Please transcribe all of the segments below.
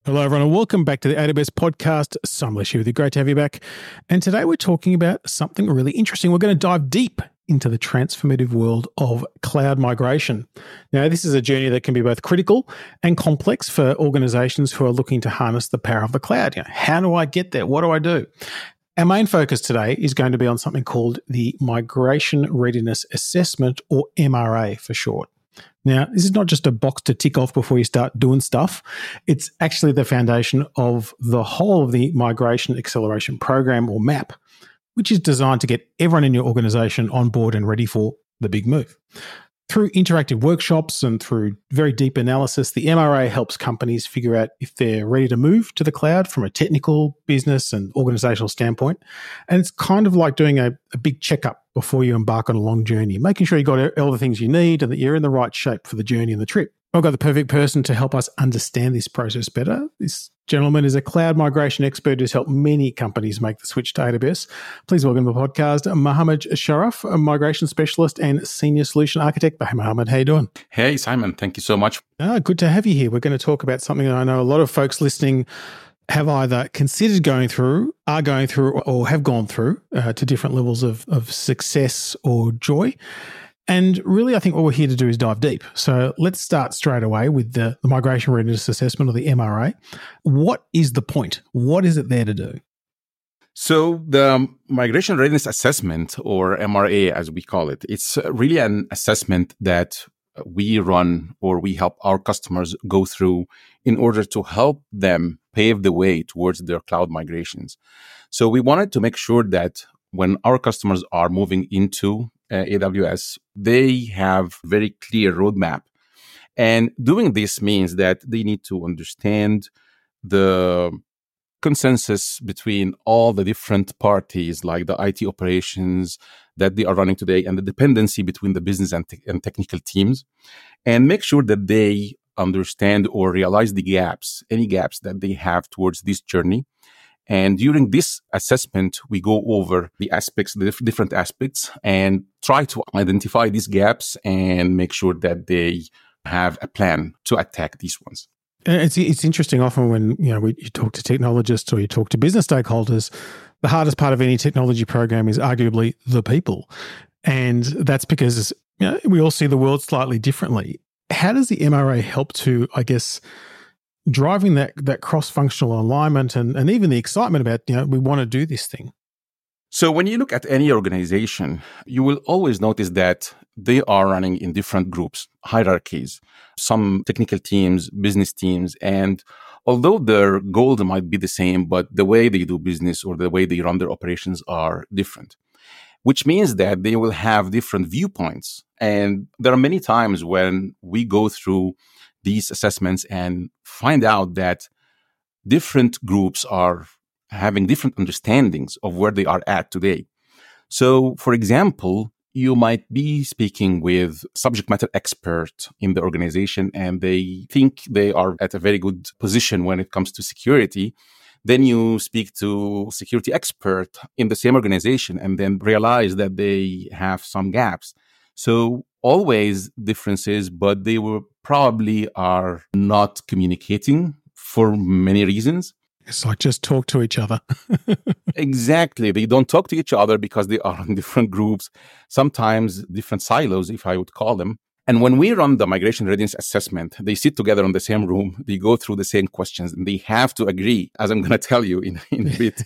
Hello, everyone, and welcome back to the AWS podcast. Sam Lesh here with you. Great to have you back. And today we're talking about something really interesting. We're going to dive deep into the transformative world of cloud migration. Now, this is a journey that can be both critical and complex for organizations who are looking to harness the power of the cloud. How do I get there? What do I do? Our main focus today is going to be on something called the Migration Readiness Assessment, or MRA for short. Now, this is not just a box to tick off before you start doing stuff. It's actually the foundation of the whole of the Migration Acceleration Program, or MAP, which is designed to get everyone in your organization on board and ready for the big move. Through interactive workshops and through very deep analysis, the MRA helps companies figure out if they're ready to move to the cloud from a technical, business, and organizational standpoint. And it's kind of like doing a big checkup before you embark on a long journey, making sure you got all the things you need and that you're in the right shape for the journey and the trip. I've got the perfect person to help us understand this process better. This gentleman is a cloud migration expert who's helped many companies make the switch to AWS. Please welcome to the podcast, Mohammed Sharaf, a migration specialist and senior solution architect. Hey, Mohammed, how you doing? Hey, Simon. Thank you so much. Good to have you here. We're going to talk about something that I know a lot of folks listening have either considered going through, are going through, or have gone through to different levels of success or joy. And really, I think what we're here to do is dive deep. So let's start straight away with the Migration Readiness Assessment, or the MRA. What is the point? What is it there to do? So the Migration Readiness Assessment, or MRA as we call it, it's really an assessment that we run or we help our customers go through in order to help them pave the way towards their cloud migrations. So we wanted to make sure that when our customers are moving into AWS, they have very clear roadmap. And doing this means that they need to understand the consensus between all the different parties, like the IT operations that they are running today, and the dependency between the business and technical teams, and make sure that they understand or realize the gaps, any gaps that they have towards this journey. And during this assessment, we go over the aspects, the different aspects, and try to identify these gaps and make sure that they have a plan to attack these ones. It's interesting. Often when you talk to technologists or you talk to business stakeholders, the hardest part of any technology program is arguably the people, and that's because we all see the world slightly differently. How does the MRA help to, I guess, driving that cross-functional alignment and even the excitement about, we want to do this thing? So when you look at any organization, you will always notice that they are running in different groups, hierarchies, some technical teams, business teams. And although their goals might be the same, but the way they do business or the way they run their operations are different, which means that they will have different viewpoints. And there are many times when we go through these assessments and find out that different groups are having different understandings of where they are at today. So, for example, you might be speaking with subject matter expert in the organization, and they think they are at a very good position when it comes to security. Then you speak to security expert in the same organization and then realize that they have some gaps. So always differences, but they were probably are not communicating for many reasons. It's like just talk to each other. Exactly. They don't talk to each other because they are in different groups, sometimes different silos, if I would call them. And when we run the migration readiness assessment, they sit together in the same room, they go through the same questions, and they have to agree, as I'm going to tell you in a bit.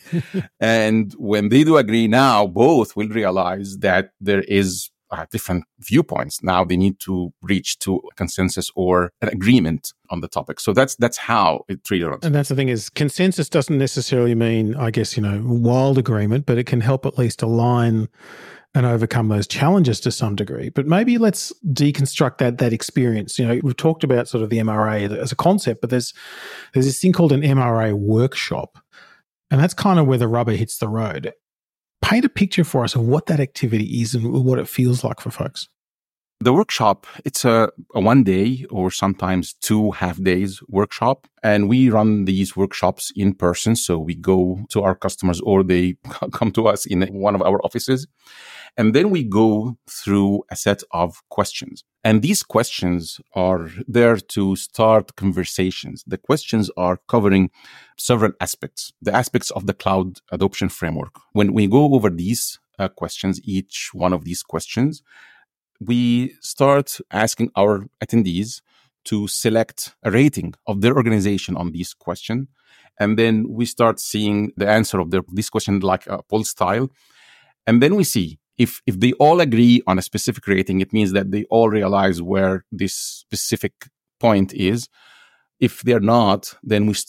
And when they do agree now, both will realize that there is different viewpoints. Now they need to reach to a consensus or an agreement on the topic. So that's how it really runs. And that's the thing is, consensus doesn't necessarily mean, I guess, wild agreement, but it can help at least align and overcome those challenges to some degree. But maybe let's deconstruct that experience. We've talked about sort of the MRA as a concept, but there's this thing called an MRA workshop, and that's kind of where the rubber hits the road. Paint a picture for us of what that activity is and what it feels like for folks. The workshop, it's a 1 day or sometimes 2 half days workshop. And we run these workshops in person. So we go to our customers or they come to us in one of our offices. And then we go through a set of questions. And these questions are there to start conversations. The questions are covering several aspects, the aspects of the cloud adoption framework. When we go over these questions, each one of these questions, we start asking our attendees to select a rating of their organization on this question. And then we start seeing the answer of this question like a poll style. And then we see if they all agree on a specific rating, it means that they all realize where this specific point is. If they're not, then we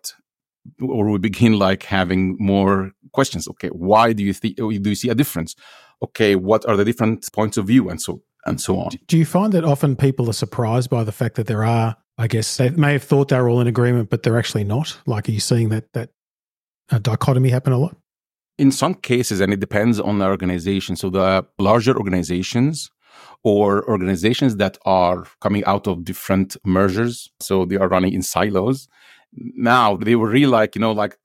begin like having more questions. Okay, why do you see a difference? Okay, what are the different points of view, and so on. Do you find that often people are surprised by the fact that there are, I guess, they may have thought they were all in agreement, but they're actually not? Like, are you seeing that dichotomy happen a lot? In some cases, and it depends on the organization. So the larger organizations or organizations that are coming out of different mergers, so they are running in silos. Now they were really like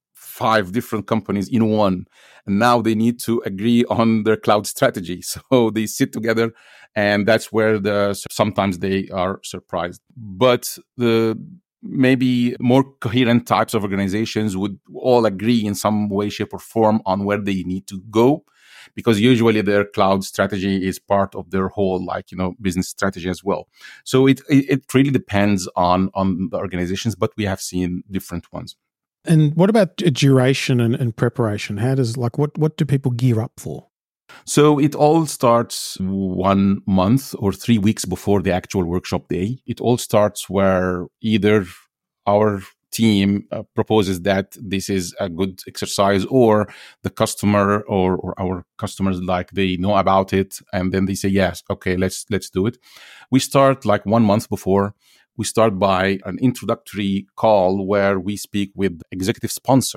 5 different companies in one. And now they need to agree on their cloud strategy. So they sit together, and that's where sometimes they are surprised. But the maybe more coherent types of organizations would all agree in some way, shape, or form on where they need to go, because usually their cloud strategy is part of their whole business strategy as well. So it really depends on the organizations, but we have seen different ones. And what about duration and preparation? How does what do people gear up for? So it all starts 1 month or 3 weeks before the actual workshop day. It all starts where either our team proposes that this is a good exercise, or the customer or our customers they know about it, and then they say, yes, okay, let's do it. We start 1 month before. We start by an introductory call where we speak with executive sponsor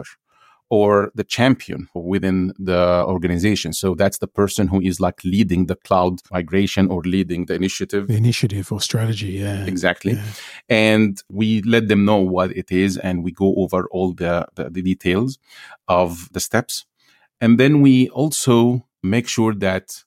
or the champion within the organization. So that's the person who is leading the cloud migration or leading the initiative. The initiative or strategy, yeah. Exactly. Yeah. And we let them know what it is, and we go over all the details of the steps. And then we also make sure that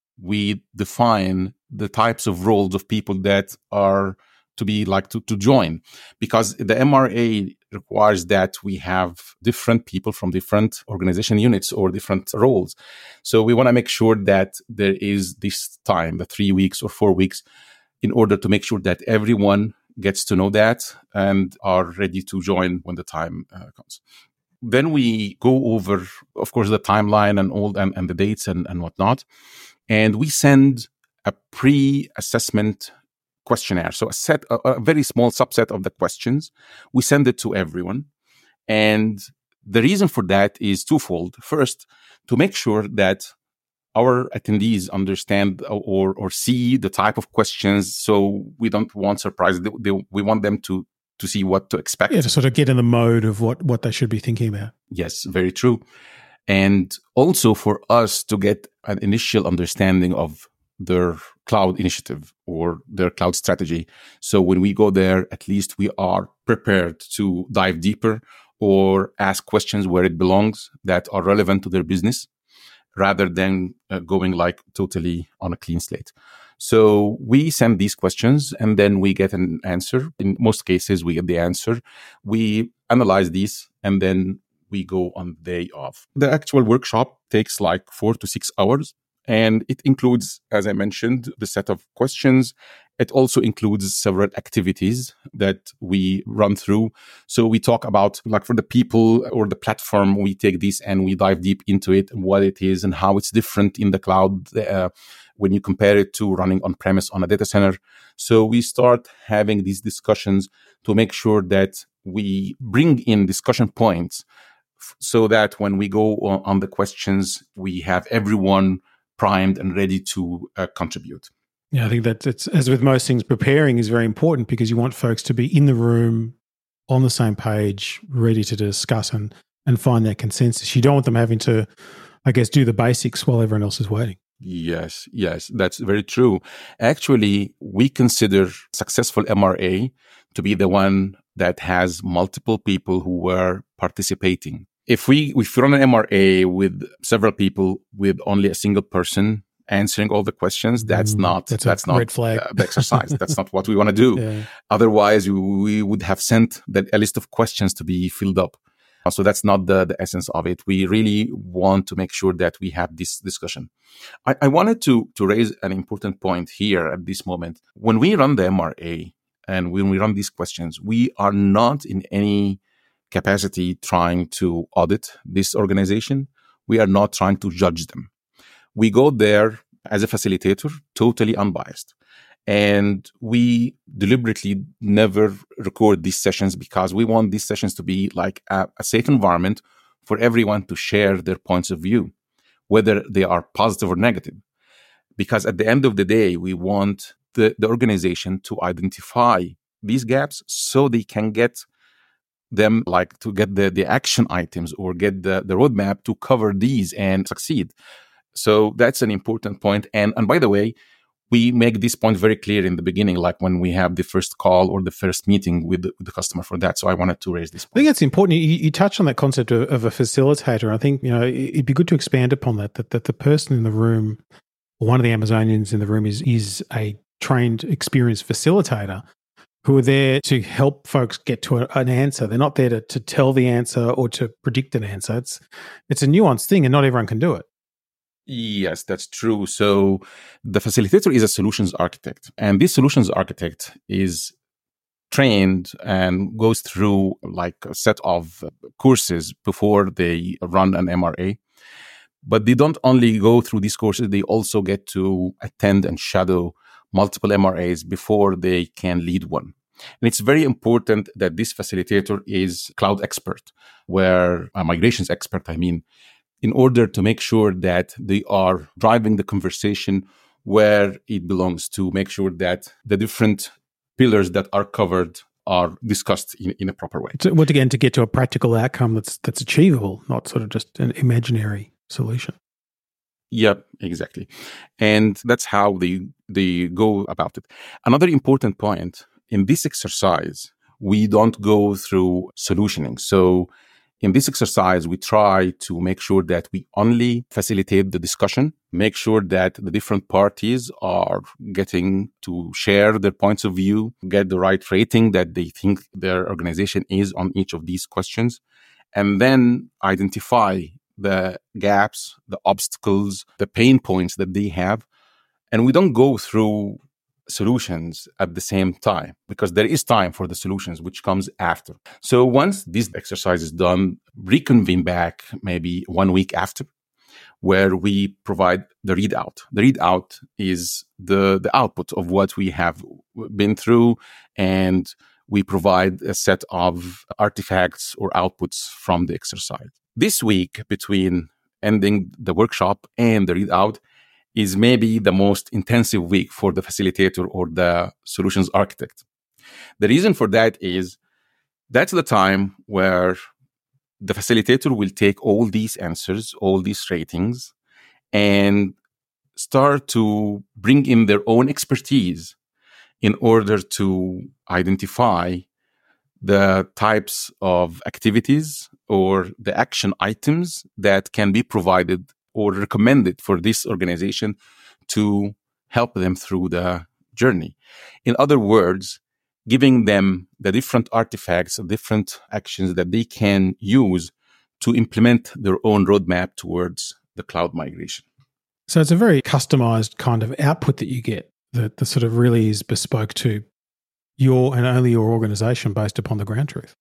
we define the types of roles of people that are to be to join, because the MRA requires that we have different people from different organization units or different roles. So we want to make sure that there is this time, the 3 weeks or 4 weeks, in order to make sure that everyone gets to know that and are ready to join when the time comes. Then we go over, of course, the timeline and the dates and whatnot. And we send a pre-assessment questionnaire. So a very small subset of the questions, we send it to everyone. And the reason for that is twofold. First, to make sure that our attendees understand or see the type of questions. So we don't want surprises. We want them to see what to expect. Yeah, to sort of get in the mode of what they should be thinking about. Yes, very true. And also for us to get an initial understanding of their cloud initiative or their cloud strategy. So when we go there, at least we are prepared to dive deeper or ask questions where it belongs that are relevant to their business, rather than going totally on a clean slate. So we send these questions, and then we get an answer. In most cases, we get the answer. We analyze these, and then we go on the day of. The actual workshop takes 4 to 6 hours. And it includes, as I mentioned, the set of questions. It also includes several activities that we run through. So we talk about, for the people or the platform, we take this and we dive deep into it, what it is and how it's different in the cloud when you compare it to running on-premise on a data center. So we start having these discussions to make sure that we bring in discussion points so that when we go on the questions, we have everyone primed and ready to contribute. Yeah, I think that it's, as with most things, preparing is very important, because you want folks to be in the room, on the same page, ready to discuss and find that consensus. You don't want them having to, I guess, do the basics while everyone else is waiting. Yes, that's very true. Actually, we consider successful MRA to be the one that has multiple people who were participating. If we run an MRA with several people with only a single person, answering all the questions. That's not red flag. The exercise. That's not what we want to do. Yeah. Otherwise, we would have sent a list of questions to be filled up. So that's not the essence of it. We really want to make sure that we have this discussion. I wanted to raise an important point here at this moment. When we run the MRA and when we run these questions, we are not in any capacity trying to audit this organization. We are not trying to judge them. We go there as a facilitator, totally unbiased. And we deliberately never record these sessions because we want these sessions to be like a safe environment for everyone to share their points of view, whether they are positive or negative. Because at the end of the day, we want the organization to identify these gaps so they can get them, like to get the action items or get the roadmap to cover these and succeed. So that's an important point. And by the way, we make this point very clear in the beginning, like when we have the first call or the first meeting with the customer for that. So I wanted to raise this point. I think that's important. You touched on that concept of a facilitator. I think, it'd be good to expand upon that the person in the room, or one of the Amazonians in the room is a trained, experienced facilitator who are there to help folks get to an answer. They're not there to tell the answer or to predict an answer. It's a nuanced thing and not everyone can do it. Yes, that's true. So the facilitator is a solutions architect, and this solutions architect is trained and goes through like a set of courses before they run an MRA. But they don't only go through these courses, they also get to attend and shadow multiple MRAs before they can lead one. And it's very important that this facilitator is cloud expert, where a migrations expert, in order to make sure that they are driving the conversation where it belongs, to make sure that the different pillars that are covered are discussed in a proper way. So, once again, to get to a practical outcome that's achievable, not sort of just an imaginary solution. Yep, exactly. And that's how they go about it. Another important point, in this exercise, we don't go through solutioning. So in this exercise, we try to make sure that we only facilitate the discussion, make sure that the different parties are getting to share their points of view, get the right rating that they think their organization is on each of these questions, and then identify the gaps, the obstacles, the pain points that they have. And we don't go through solutions at the same time, because there is time for the solutions, which comes after. So once this exercise is done, reconvene back maybe 1 week after, where we provide the readout. The readout is the output of what we have been through, and we provide a set of artifacts or outputs from the exercise. This week, between ending the workshop and the readout, is maybe the most intensive week for the facilitator or the solutions architect. The reason for that is that's the time where the facilitator will take all these answers, all these ratings, and start to bring in their own expertise in order to identify the types of activities or the action items that can be provided or recommended for this organization to help them through the journey. In other words, giving them the different artifacts, different actions that they can use to implement their own roadmap towards the cloud migration. So it's a very customized kind of output that you get that sort of really is bespoke to your and only your organization based upon the ground truth.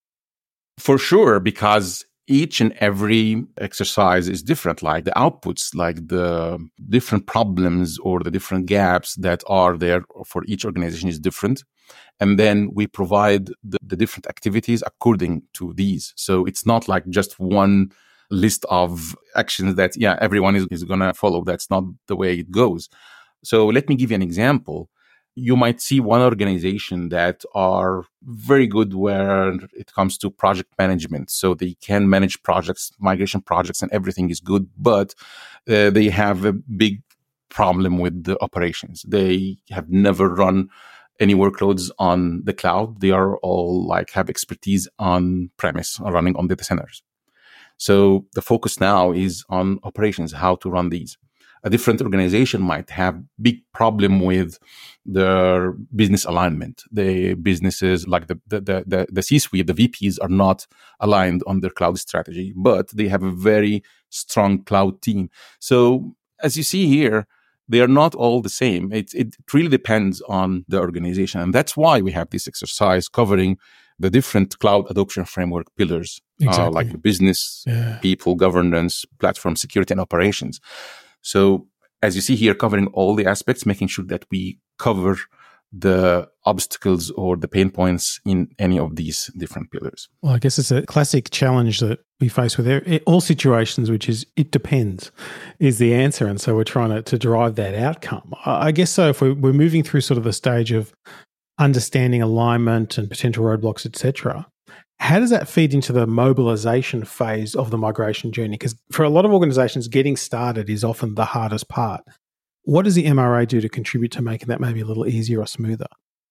For sure, because each and every exercise is different, like the outputs, like the different problems or the different gaps that are there for each organization is different. And then we provide the different activities according to these. So it's not like just one list of actions that, everyone is going to follow. That's not the way it goes. So let me give you an example. You might see one organization that are very good where it comes to project management. So they can manage projects, migration projects, and everything is good, but they have a big problem with the operations. They have never run any workloads on the cloud. They are all have expertise on premise or running on data centers. So the focus now is on operations, how to run these. A different organization might have big problem with their business alignment. The businesses like the C-suite, the VPs are not aligned on their cloud strategy, but they have a very strong cloud team. So as you see here, they are not all the same. It really depends on the organization. And that's why we have this exercise covering the different cloud adoption framework pillars, like business, people, governance, platform, security, and operations. So as you see here, covering all the aspects, making sure that we cover the obstacles or the pain points in any of these different pillars. Well, I guess it's a classic challenge that we face with all situations, which is it depends is the answer. And so we're trying to drive that outcome. I guess so if we're moving through sort of the stage of understanding alignment and potential roadblocks, etc., how does that feed into the mobilization phase of the migration journey? Because for a lot of organizations, getting started is often the hardest part. What does the MRA do to contribute to making that maybe a little easier or smoother?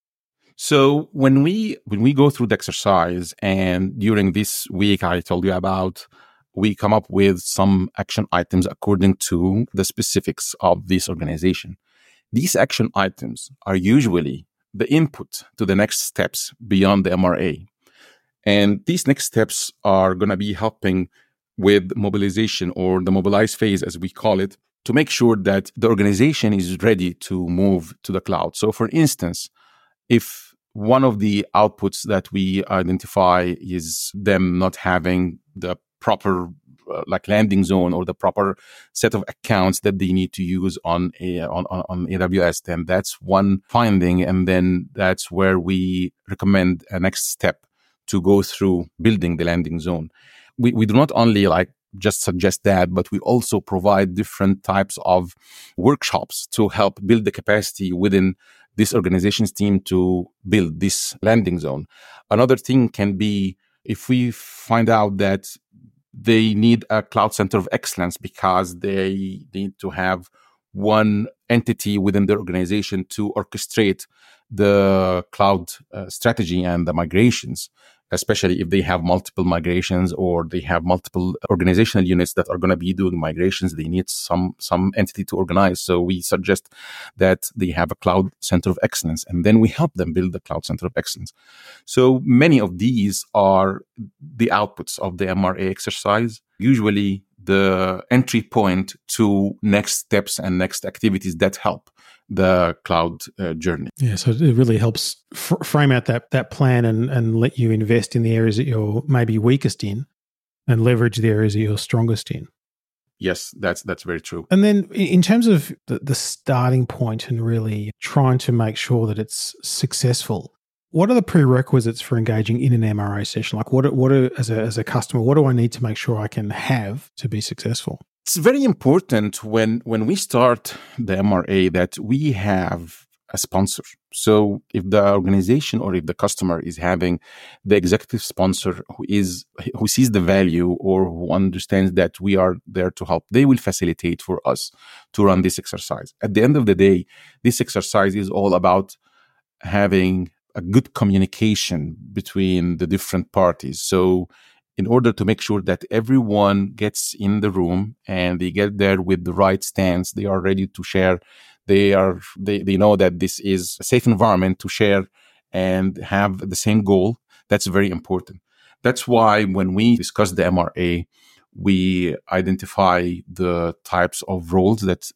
So when we go through the exercise, and during this week I told you about, we come up with some action items according to the specifics of this organization. These action items are usually the input to the next steps beyond the MRA. And these next steps are going to be helping with mobilization, or the mobilize phase, as we call it, to make sure that the organization is ready to move to the cloud. So for instance, if one of the outputs that we identify is them not having the proper landing zone or the proper set of accounts that they need to use on AWS, then that's one finding. And then that's where we recommend a next step to go through building the landing zone. We do not only just suggest that, but we also provide different types of workshops to help build the capacity within this organization's team to build this landing zone. Another thing can be if we find out that they need a cloud center of excellence because they need to have one entity within the organization to orchestrate the cloud strategy and the migrations, especially if they have multiple migrations or they have multiple organizational units that are going to be doing migrations. They need some entity to organize. So we suggest that they have a cloud center of excellence, and then we help them build the cloud center of excellence. So many of these are the outputs of the MRA exercise, usually the entry point to next steps and next activities that help the cloud journey. Yeah, so it really helps frame out that plan and let you invest in the areas that you're maybe weakest in and leverage the areas that you're strongest in. Yes, that's very true. And then in terms of the starting point and really trying to make sure that it's successful, what are the prerequisites for engaging in an MRA session? Like what are as a customer, what do I need to make sure I can have to be successful? It's very important when we start the MRA that we have a sponsor. So if the organization or if the customer is having the executive sponsor who sees the value or who understands that we are there to help, they will facilitate for us to run this exercise. At the end of the day, this exercise is all about having a good communication between the different parties. So in order to make sure that everyone gets in the room and they get there with the right stance, they are ready to share. They know that this is a safe environment to share and have the same goal. That's very important. That's why when we discuss the MRA, we identify the types of roles that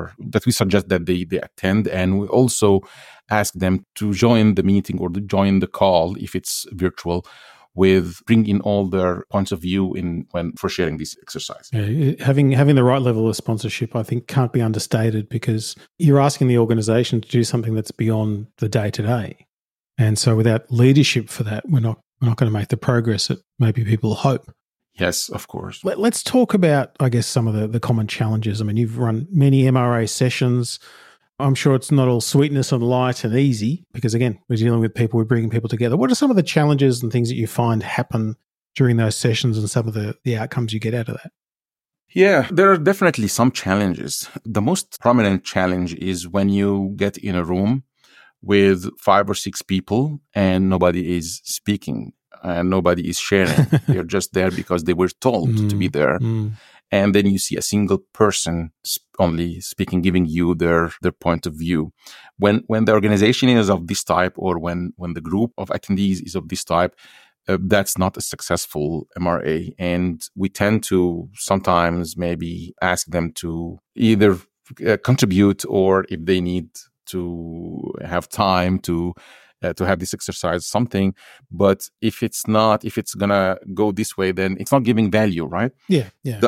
we suggest that they attend, and we also ask them to join the meeting or to join the call if it's virtual, with bring in all their points of view for sharing this exercise. Yeah, having the right level of sponsorship, I think, can't be understated, because you're asking the organization to do something that's beyond the day-to-day. And so without leadership for that, we're not going to make the progress that maybe people hope. Yes, of course. Let's talk about, I guess, some of the common challenges. I mean, you've run many MRA sessions. I'm sure it's not all sweetness and light and easy because, again, we're dealing with people, we're bringing people together. What are some of the challenges and things that you find happen during those sessions and some of the outcomes you get out of that? Yeah, there are definitely some challenges. The most prominent challenge is when you get in a room with 5 or 6 people and nobody is speaking. and nobody is sharing. They're just there because they were told to be there. And then you see a single person only speaking, giving you their point of view. When the organization is of this type, or when the group of attendees is of this type, that's not a successful MRA. And we tend to sometimes maybe ask them to either contribute, or if they need to have time to have this exercise, something. But if it's gonna go this way, then it's not giving value, right? Yeah.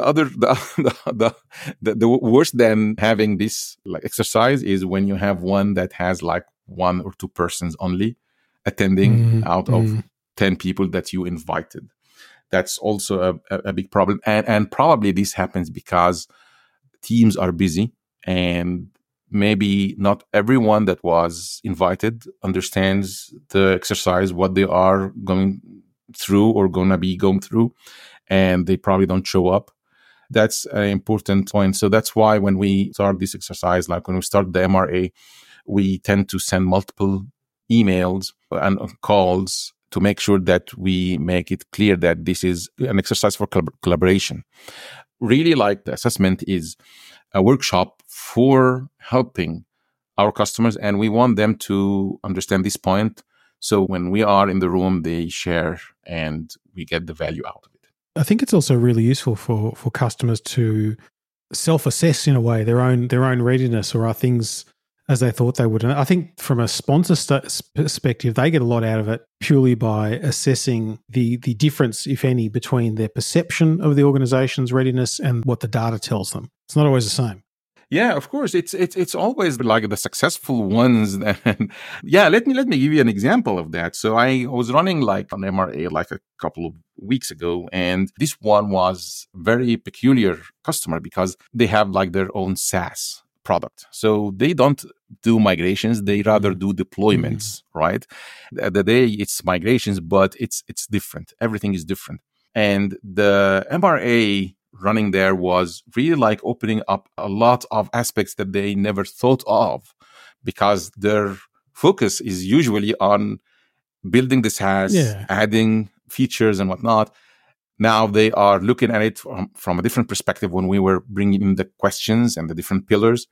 The worst than having this like exercise is when you have one that has like 1 or 2 persons only attending out of 10 people that you invited. That's also a big problem, and probably this happens because teams are busy, and maybe not everyone that was invited understands the exercise, what they are going through or going to be going through, and they probably don't show up. That's an important point. So that's why when we start this exercise, like when we start the MRA, we tend to send multiple emails and calls to make sure that we make it clear that this is an exercise for collaboration. Really, like the assessment is a workshop for helping our customers, and we want them to understand this point. So when we are in the room, they share and we get the value out of it. I think it's also really useful for customers to self-assess in a way their own readiness, or are things as they thought they would. And I think from a sponsor perspective, they get a lot out of it purely by assessing the difference, if any, between their perception of the organization's readiness and what the data tells them. It's not always the same. Yeah, of course. It's always like the successful ones. Yeah, let me give you an example of that. So I was running like an MRA like a couple of weeks ago, and this one was very peculiar customer because they have like their own SaaS product. So they don't do migrations, they rather do deployments, right? The day it's migrations, but it's different. Everything is different. And the MRA running there was really like opening up a lot of aspects that they never thought of, because their focus is usually on building the SaaS, adding features and whatnot. Now they are looking at it from a different perspective when we were bringing in the questions and the different pillars,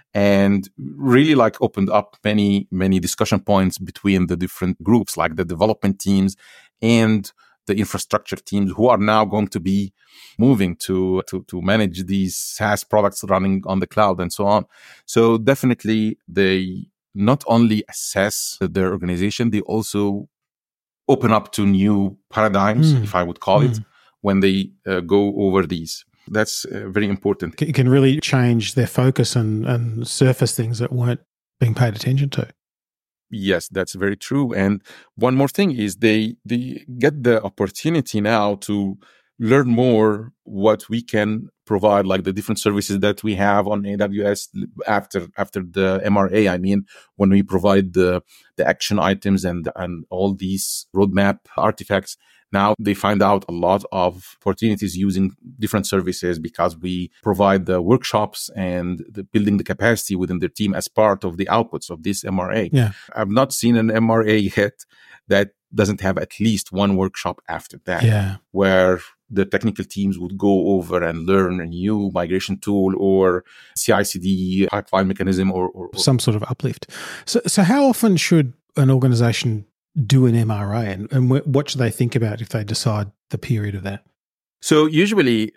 and really like opened up many, many discussion points between the different groups, like the development teams and the infrastructure teams, who are now going to be moving to manage these SaaS products running on the cloud and so on. So definitely they not only assess their organization, they also open up to new paradigms, if I would call it, when they go over these. That's very important. It can really change their focus and surface things that weren't being paid attention to. Yes, that's very true. And one more thing is they get the opportunity now to learn more what we can provide, like the different services that we have on AWS after the MRA. I mean, when we provide the action items and all these roadmap artifacts, now they find out a lot of opportunities using different services, because we provide the workshops and the building the capacity within their team as part of the outputs of this MRA. Yeah. I've not seen an MRA yet that doesn't have at least one workshop after that, where the technical teams would go over and learn a new migration tool or CI/CD pipeline mechanism or some sort of uplift. So how often should an organization do an MRA, and what should they think about if they decide the period of that? So usually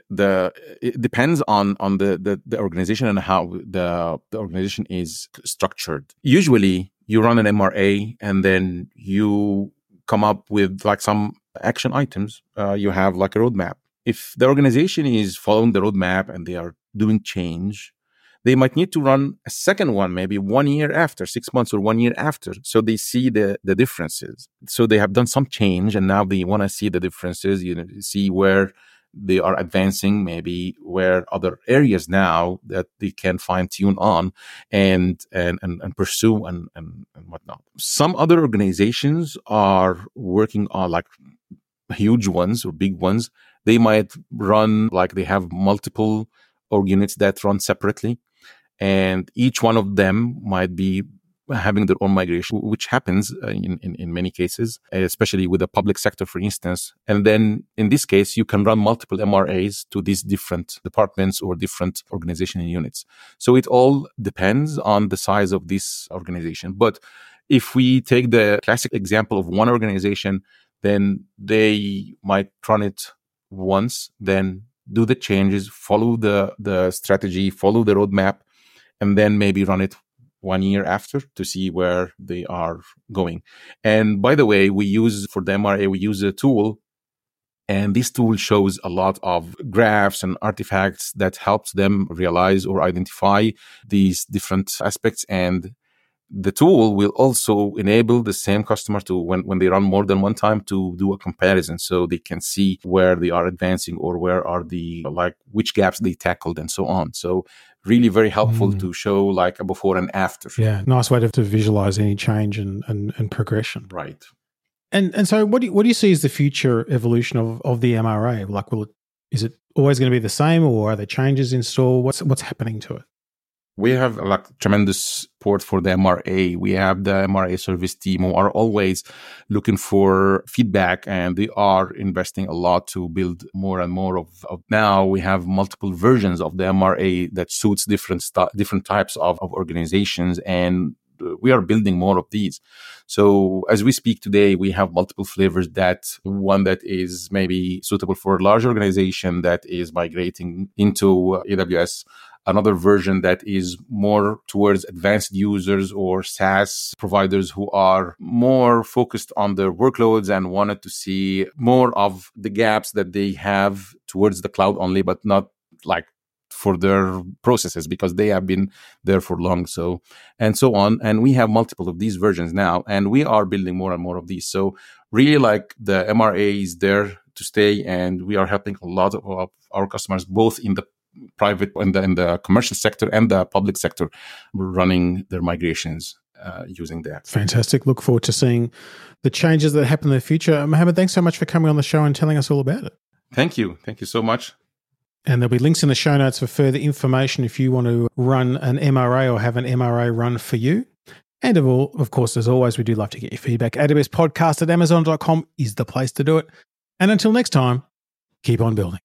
it depends on the organization and how the organization is structured. Usually you run an MRA and then you come up with like some action items. You have like a roadmap. If the organization is following the roadmap and they are doing change, they might need to run a second one, maybe 1 year after, 6 months or 1 year after. So they see the differences. So they have done some change and now they want to see the differences, see where they are advancing, maybe where other areas now that they can fine tune on and pursue and whatnot. Some other organizations are working on like huge ones or big ones. They might run like they have multiple org units that run separately. And each one of them might be having their own migration, which happens in many cases, especially with the public sector, for instance. And then in this case, you can run multiple MRAs to these different departments or different organization units. So it all depends on the size of this organization. But if we take the classic example of one organization, then they might run it once, then do the changes, follow the strategy, follow the roadmap, and then maybe run it 1 year after to see where they are going. And by the way, for the MRA, we use a tool, and this tool shows a lot of graphs and artifacts that helps them realize or identify these different aspects. And the tool will also enable the same customer to, when they run more than one time, to do a comparison so they can see where they are advancing or where are which gaps they tackled and so on. So really very helpful to show like a before and after. Yeah, nice way to visualize any change and progression. Right. And so what do you see as the future evolution of the MRA? Like, is it always going to be the same, or are there changes in store? What's happening to it? We have tremendous support for the MRA. We have the MRA service team who are always looking for feedback, and they are investing a lot to build more and more of. Now we have multiple versions of the MRA that suits different types of organizations, and we are building more of these. So as we speak today, we have multiple flavors. One that is maybe suitable for a large organization that is migrating into AWS. Another version that is more towards advanced users or SaaS providers who are more focused on their workloads and wanted to see more of the gaps that they have towards the cloud only, but not like for their processes because they have been there for long. So, and so on. And we have multiple of these versions now, and we are building more and more of these. So really like the MRA is there to stay, and we are helping a lot of our customers, both in the private and in the commercial sector and the public sector, running their migrations using that. Fantastic. Look forward to seeing the changes that happen in the future. Mohammed, thanks so much for coming on the show and telling us all about it. Thank you. Thank you so much. And there'll be links in the show notes for further information if you want to run an MRA or have an MRA run for you. And of course, as always, we do love to get your feedback. AWS podcast at Amazon.com is the place to do it. And until next time, keep on building.